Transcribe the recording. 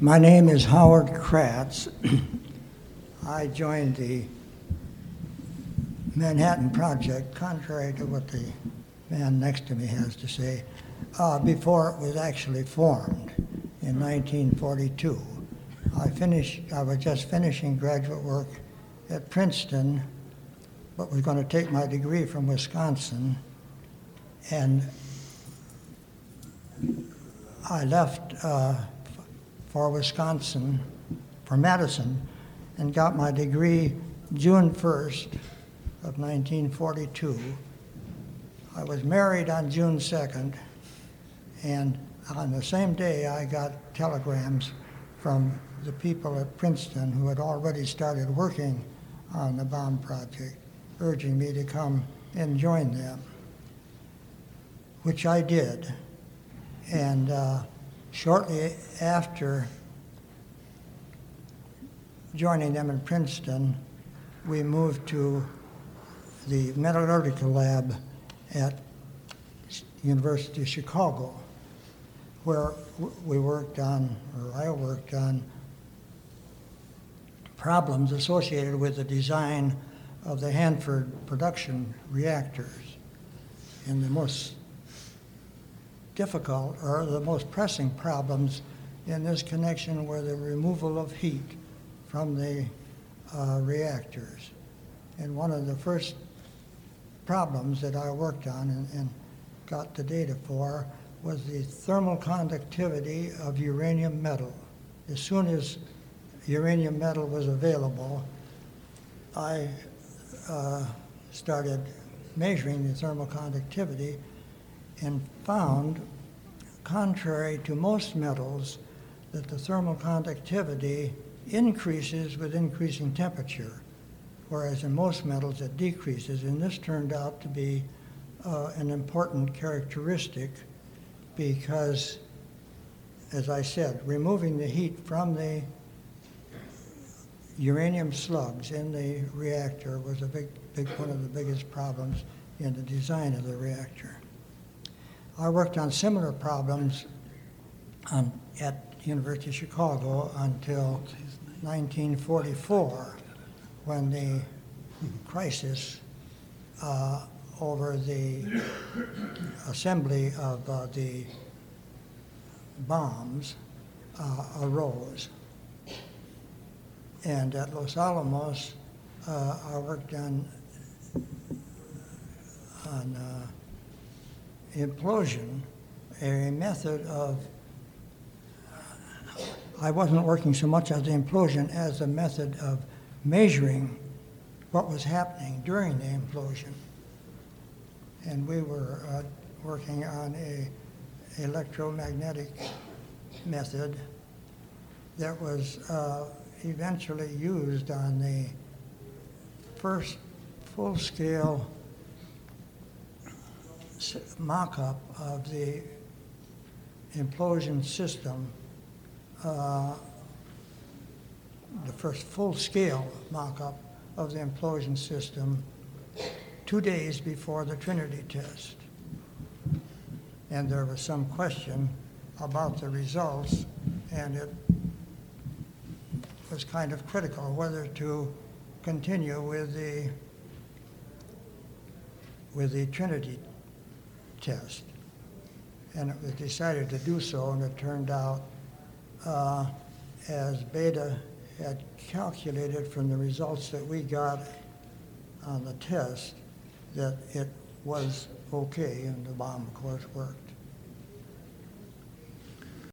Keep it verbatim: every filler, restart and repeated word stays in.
My name is Howard Kratz. I joined the Manhattan Project, contrary to what the man next to me has to say, uh, before it was actually formed in nineteen forty-two. I finished, I was just finishing graduate work at Princeton, but was going to take my degree from Wisconsin, and I left uh, for Wisconsin, for Madison, and got my degree June first of nineteen forty-two. I was married on June second, and on the same day I got telegrams from the people at Princeton who had already started working on the bomb project, urging me to come and join them, which I did. And uh, shortly after joining them in Princeton, we moved to the metallurgical lab at University of Chicago, where we worked on, or I worked on, problems associated with the design of the Hanford production reactors. And the most difficult, or the most pressing problems in this connection were the removal of heat from the uh, reactors. And one of the first problems that I worked on and, and got the data for was the thermal conductivity of uranium metal. As soon as uranium metal was available, I uh, started measuring the thermal conductivity and found, contrary to most metals, that the thermal conductivity increases with increasing temperature, whereas in most metals it decreases. And this turned out to be uh, an important characteristic because, as I said, removing the heat from the uranium slugs in the reactor was a big, big, one of the biggest problems in the design of the reactor. I worked on similar problems on, at University of Chicago until nineteen forty-four, when the crisis uh, over the assembly of uh, the bombs uh, arose. And at Los Alamos, uh, I worked on, on uh, implosion, a method of, I wasn't working so much on the implosion as a method of measuring what was happening during the implosion. And we were uh, working on a electromagnetic method that was uh, eventually used on the first full-scale mock-up of the implosion system, uh, the first full-scale mock-up of the implosion system two days before the Trinity test. And there was some question about the results, and it was kind of critical whether to continue with the with the Trinity test. And it was decided to do so, and it turned out, uh, as Beta had calculated from the results that we got on the test, that it was okay, and the bomb, of course, worked.